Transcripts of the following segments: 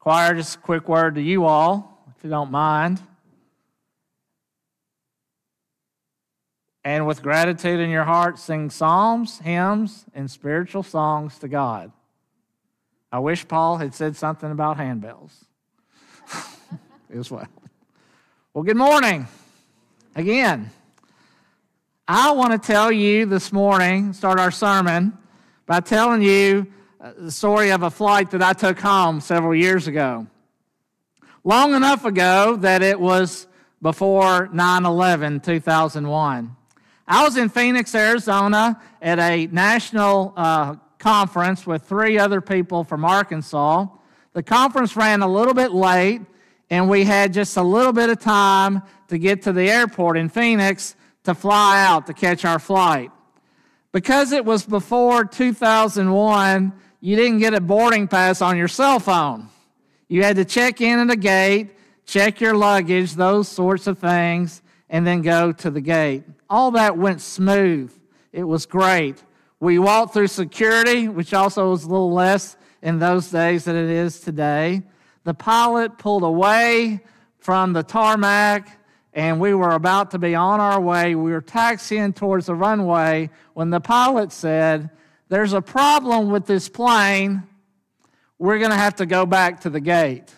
Choir, just a quick word to you all, if you don't mind. And with gratitude in your heart, sing psalms, hymns, and spiritual songs to God. I wish Paul had said something about handbells as well. Well, good morning again. I want to tell you this morning, start our sermon, by telling you the story of a flight that I took home several years ago. Long enough ago that it was before 9/11, 2001. I was in Phoenix, Arizona at a national conference with 3 other people from Arkansas. The conference ran a little bit late, and we had just a little bit of time to get to the airport in Phoenix to fly out to catch our flight. Because it was before 2001, you didn't get a boarding pass on your cell phone. You had to check in at a gate, check your luggage, those sorts of things, and then go to the gate. All that went smooth. It was great. We walked through security, which also was a little less in those days than it is today. The pilot pulled away from the tarmac, and we were about to be on our way. We were taxiing towards the runway when the pilot said, "There's a problem with this plane. We're going to have to go back to the gate."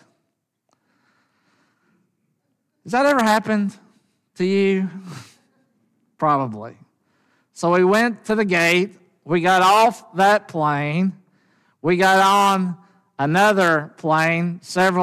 Has that ever happened to you? Probably. So we went to the gate. We got off that plane. We got on another plane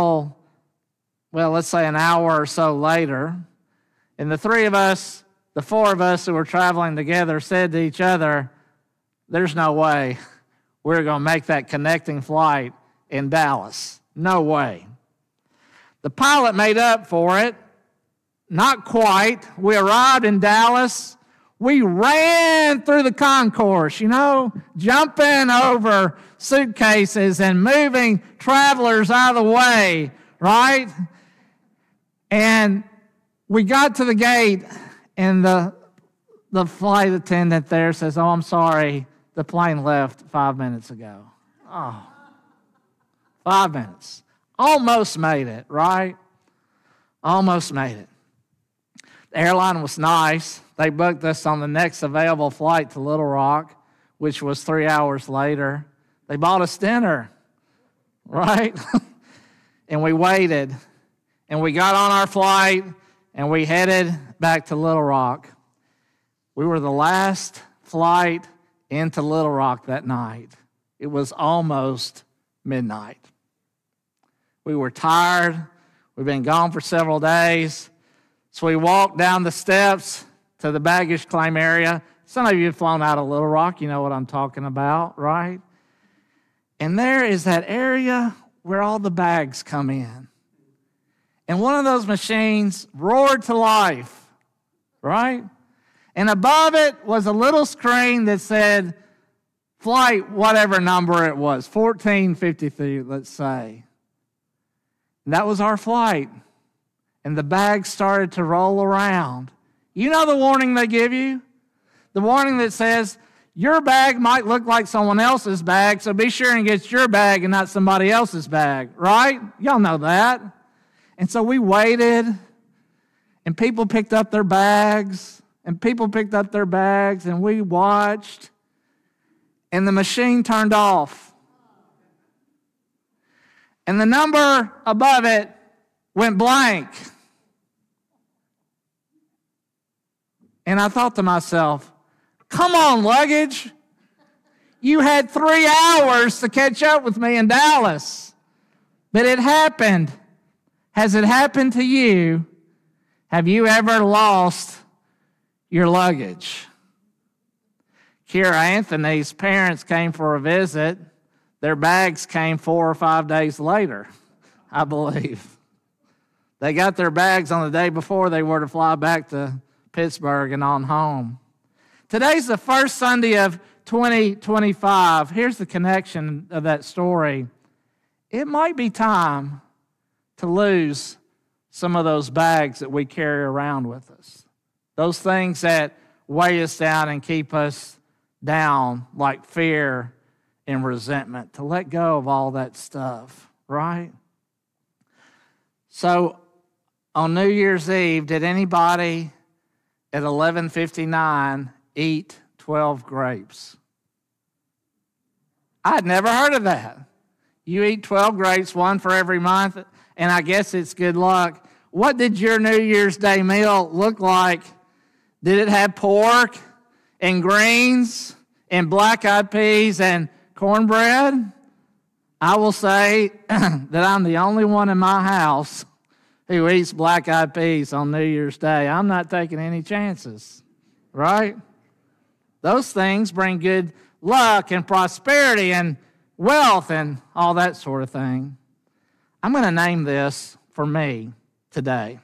let's say an hour or so later. And the 4 of us who were traveling together said to each other, "There's no way we're going to make that connecting flight in Dallas. No way." The pilot made up for it. Not quite. We arrived in Dallas. We ran through the concourse, jumping over suitcases and moving travelers out of the way, right? And we got to the gate, and the flight attendant there says, "Oh, I'm sorry, the plane left 5 minutes ago." Oh, 5 minutes. Almost made it, right? Almost made it. The airline was nice. They booked us on the next available flight to Little Rock, which was 3 hours later. They bought us dinner, right? And we waited. And we got on our flight, and we headed back to Little Rock. We were the last flight into Little Rock that night. It was almost midnight. We were tired. We'd been gone for several days. So we walked down the steps to the baggage claim area. Some of you have flown out of Little Rock. You know what I'm talking about, right? And there is that area where all the bags come in. And one of those machines roared to life, right? And above it was a little screen that said, flight, whatever number it was, 1453, let's say. And that was our flight. And the bags started to roll around. You know the warning they give you? The warning that says, your bag might look like someone else's bag, so be sure and get your bag and not somebody else's bag, right? Y'all know that. And so we waited, and people picked up their bags, and we watched, and the machine turned off. And the number above it went blank. And I thought to myself, come on, luggage. You had 3 hours to catch up with me in Dallas. But it happened. Has it happened to you? Have you ever lost your luggage? Kira Anthony's parents came for a visit. Their bags came 4 or 5 days later, I believe. They got their bags on the day before they were to fly back to Pittsburgh and on home. Today's the first Sunday of 2025. Here's the connection of that story. It might be time to lose some of those bags that we carry around with us. Those things that weigh us down and keep us down, like fear and resentment. To let go of all that stuff, right? So on New Year's Eve, did anybody at 11:59 eat 12 grapes? I'd never heard of that. You eat 12 grapes, one for every month, and I guess it's good luck. What did your New Year's Day meal look like? Did it have pork and greens and black-eyed peas and cornbread? I will say that I'm the only one in my house who eats black-eyed peas on New Year's Day. I'm not taking any chances, right? Those things bring good luck and prosperity and wealth and all that sort of thing. I'm going to name this for me today.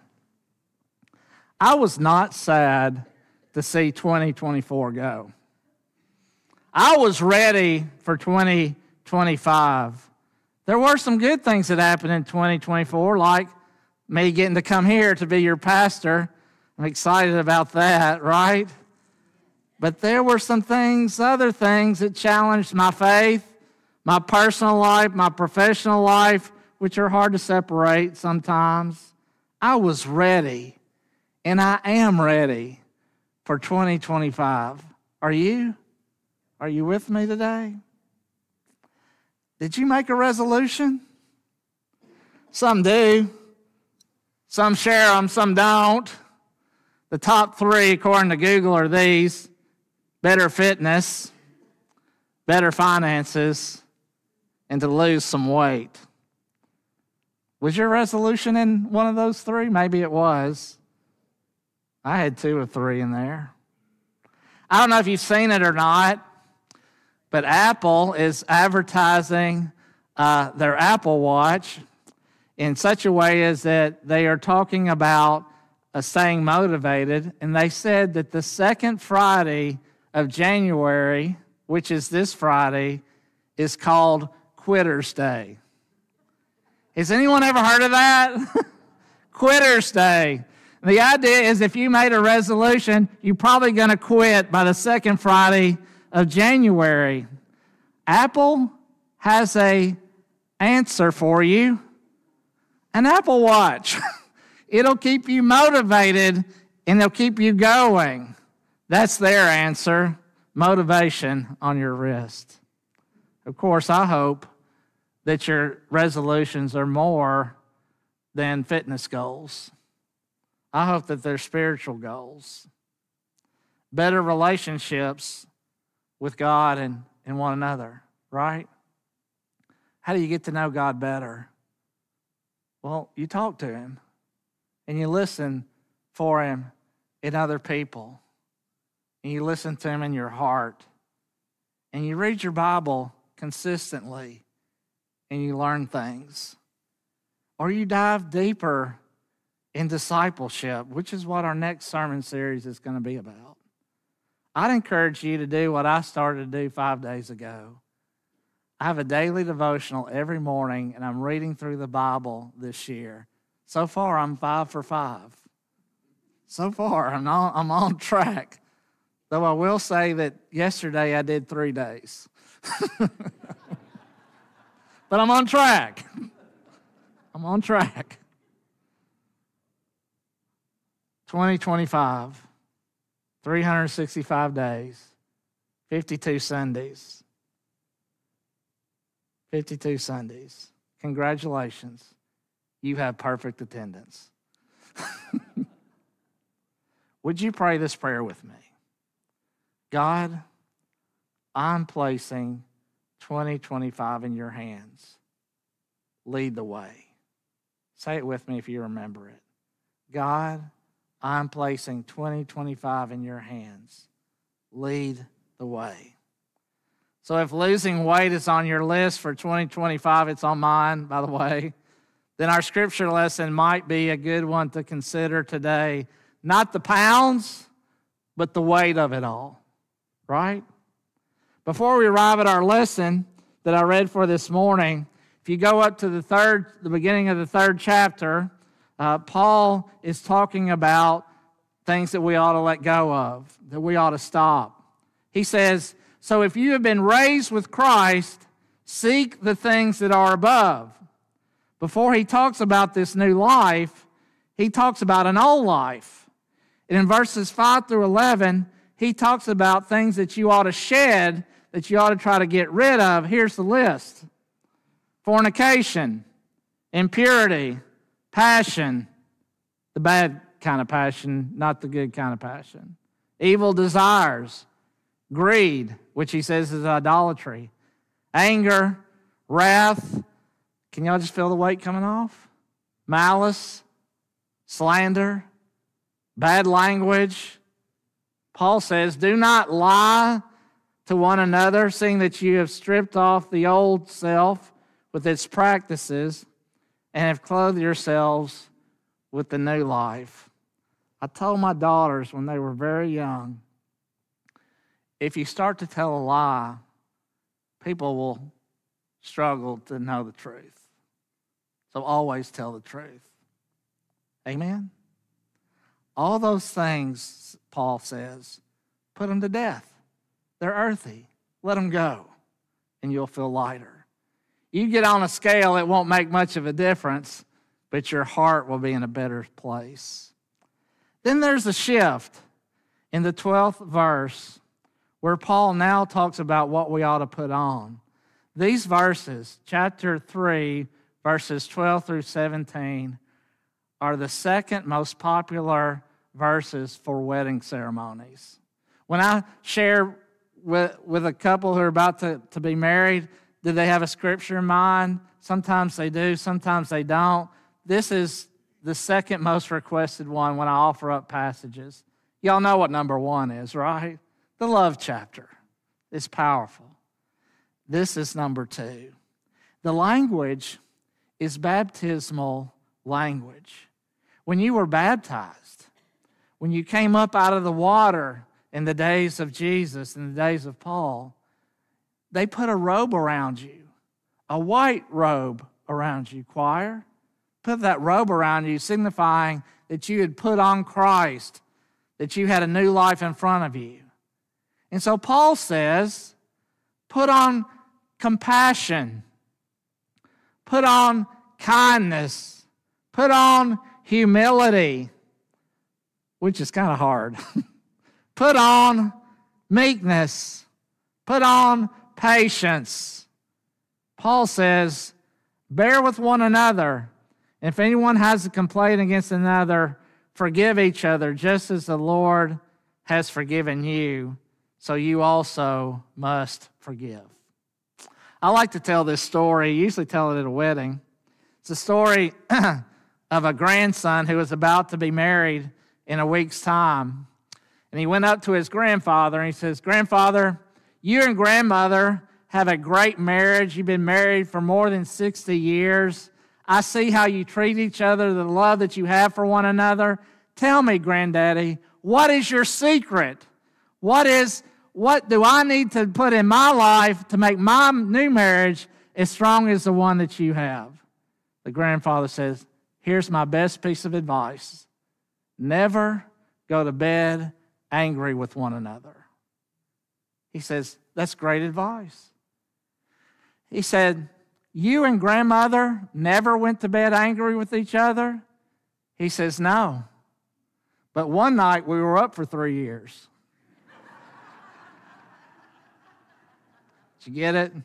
I was not sad to see 2024 go. I was ready for 2025. There were some good things that happened in 2024, like me getting to come here to be your pastor. I'm excited about that, right? But there were some things, other things that challenged my faith, my personal life, my professional life, which are hard to separate sometimes. I was ready, and I am ready for 2025. Are you? Are you with me today? Did you make a resolution? Some do. Some share them, some don't. The top 3, according to Google, are these: better fitness, better finances, and to lose some weight. Was your resolution in one of those 3? Maybe it was. I had 2 or 3 in there. I don't know if you've seen it or not, but Apple is advertising their Apple Watch in such a way as that they are talking about staying motivated. And they said that the second Friday of January, which is this Friday, is called Quitter's Day. Has anyone ever heard of that? Quitter's Day. The idea is if you made a resolution, you're probably going to quit by the second Friday of January. Apple has an answer for you: an Apple Watch. It'll keep you motivated and it'll keep you going. That's their answer: motivation on your wrist. Of course, I hope that your resolutions are more than fitness goals. I hope that they're spiritual goals. Better relationships with God and one another, right? How do you get to know God better? Well, you talk to Him and you listen for Him in other people. And you listen to Him in your heart. And you read your Bible consistently and you learn things. Or you dive deeper in discipleship, which is what our next sermon series is going to be about. I'd encourage you to do what I started to do 5 days ago. I have a daily devotional every morning, and I'm reading through the Bible this year. So far, I'm 5 for 5. So far, I'm on track. Though I will say that yesterday I did 3 days. But I'm on track. I'm on track. 2025, 365 days, 52 Sundays. 52 Sundays. Congratulations. You have perfect attendance. Would you pray this prayer with me? God, I'm placing 2025 in your hands. Lead the way. Say it with me if you remember it. God, I'm placing 2025 in your hands. Lead the way. So if losing weight is on your list for 2025, it's on mine, by the way, then our scripture lesson might be a good one to consider today. Not the pounds, but the weight of it all, right? Before we arrive at our lesson that I read for this morning, if you go up to the beginning of the 3rd chapter, Paul is talking about things that we ought to let go of, that we ought to stop. He says, so if you have been raised with Christ, seek the things that are above. Before he talks about this new life, he talks about an old life. And in verses 5 through 11, he talks about things that you ought to shed, that you ought to try to get rid of. Here's the list: fornication, impurity, passion, the bad kind of passion, not the good kind of passion, evil desires, greed, which he says is idolatry, anger, wrath. Can y'all just feel the weight coming off? Malice, slander, bad language. Paul says, do not lie to one another, seeing that you have stripped off the old self with its practices and have clothed yourselves with the new life. I told my daughters when they were very young, if you start to tell a lie, people will struggle to know the truth. So always tell the truth. Amen? All those things, Paul says, put them to death. They're earthy. Let them go, and you'll feel lighter. You get on a scale, it won't make much of a difference, but your heart will be in a better place. Then there's a shift in the 12th verse where Paul now talks about what we ought to put on. These verses, chapter 3, verses 12 through 17, are the second most popular verses for wedding ceremonies. When I share with a couple who are about to be married, do they have a scripture in mind? Sometimes they do, sometimes they don't. This is the second most requested one when I offer up passages. Y'all know what number 1 is, right? The love chapter. It's powerful. This is number 2. The language is baptismal language. When you were baptized, when you came up out of the water in the days of Jesus, in the days of Paul, they put a robe around you, a white robe around you, choir. Put that robe around you, signifying that you had put on Christ, that you had a new life in front of you. And so Paul says, put on compassion, put on kindness, put on humility, which is kind of hard. Put on meekness, put on patience. Paul says, bear with one another. If anyone has a complaint against another, forgive each other, just as the Lord has forgiven you, so you also must forgive. I like to tell this story, usually tell it at a wedding. It's a story of a grandson who was about to be married in a week's time. And he went up to his grandfather and he says, Grandfather, you and grandmother have a great marriage. You've been married for more than 60 years. I see how you treat each other, the love that you have for one another. Tell me, Granddaddy, what is your secret? What do I need to put in my life to make my new marriage as strong as the one that you have? The grandfather says, here's my best piece of advice. Never go to bed angry with one another. He says, that's great advice. He said, you and grandmother never went to bed angry with each other? He says, no. But one night we were up for 3 years. Did you get it?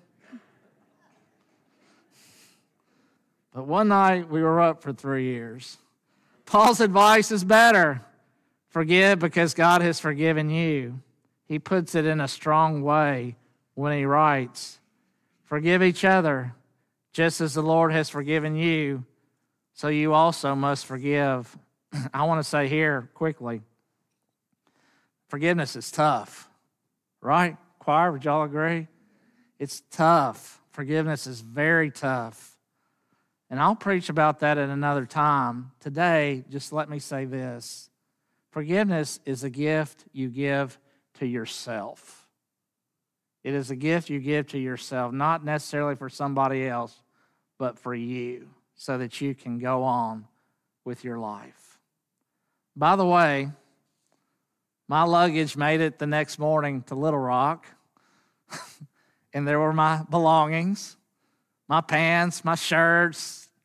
But one night we were up for 3 years. Paul's advice is better. Forgive because God has forgiven you. He puts it in a strong way when he writes, forgive each other, just as the Lord has forgiven you, so you also must forgive. I want to say here quickly, forgiveness is tough, right? Choir, would y'all agree? It's tough. Forgiveness is very tough. And I'll preach about that at another time. Today, just let me say this. Forgiveness is a gift you give to yourself. It is a gift you give to yourself, not necessarily for somebody else, but for you, so that you can go on with your life. By the way, my luggage made it the next morning to Little Rock, and there were my belongings, my pants, my shirts,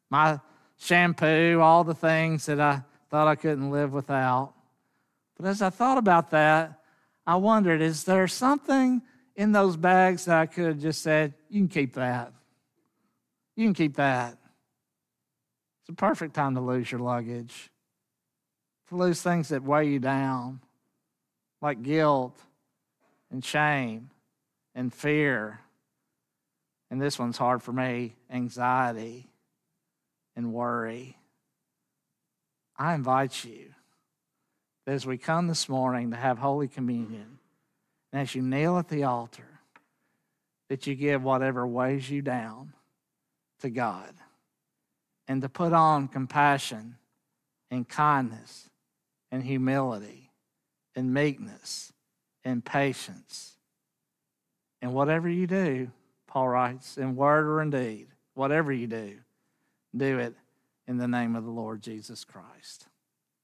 my shampoo, all the things that I thought I couldn't live without. But as I thought about that, I wondered, is there something in those bags that I could have just said, you can keep that. You can keep that. It's a perfect time to lose your luggage, to lose things that weigh you down, like guilt and shame and fear. And this one's hard for me, anxiety and worry. I invite you, as we come this morning to have Holy Communion, and as you kneel at the altar, that you give whatever weighs you down to God, and to put on compassion and kindness and humility and meekness and patience. And whatever you do, Paul writes, in word or in deed, whatever you do it in the name of the Lord Jesus Christ.